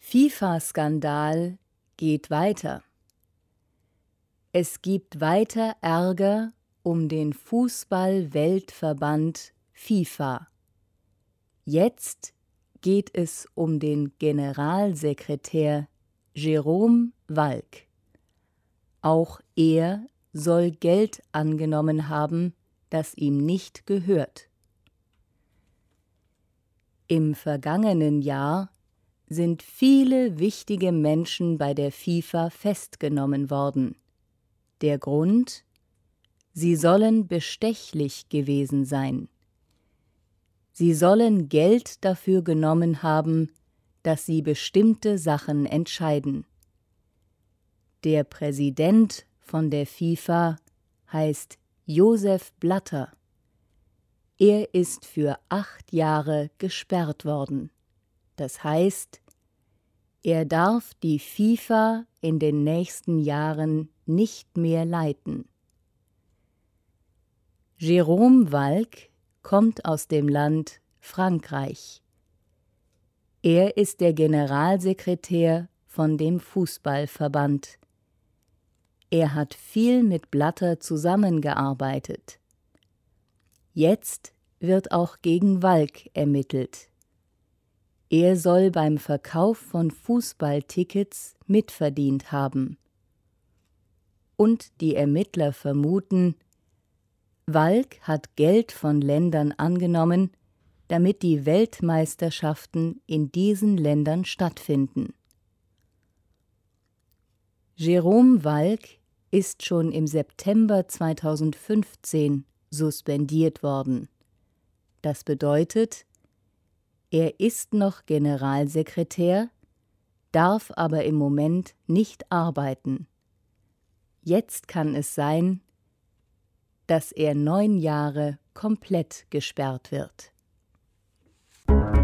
FIFA-Skandal geht weiter. Es gibt weiter Ärger um den Fußball-Weltverband FIFA. Jetzt geht es um den Generalsekretär Jerome Valcke. Auch er soll Geld angenommen haben, das ihm nicht gehört. Im vergangenen Jahr sind viele wichtige Menschen bei der FIFA festgenommen worden. Der Grund? Sie sollen bestechlich gewesen sein. Sie sollen Geld dafür genommen haben, dass sie bestimmte Sachen entscheiden. Der Präsident von der FIFA heißt Joseph Blatter. Er ist für 8 Jahre gesperrt worden. Das heißt, er darf die FIFA in den nächsten Jahren nicht mehr leiten. Jerome Valcke kommt aus dem Land Frankreich. Er ist der Generalsekretär von dem Fußballverband. Er hat viel mit Blatter zusammengearbeitet. Jetzt wird auch gegen Valcke ermittelt. Er soll beim Verkauf von Fußballtickets mitverdient haben. Und die Ermittler vermuten, Valcke hat Geld von Ländern angenommen, damit die Weltmeisterschaften in diesen Ländern stattfinden. Jerome Valcke ist schon im September 2015 suspendiert worden. Das bedeutet, er ist noch Generalsekretär, darf aber im Moment nicht arbeiten. Jetzt kann es sein, dass er 9 Jahre komplett gesperrt wird.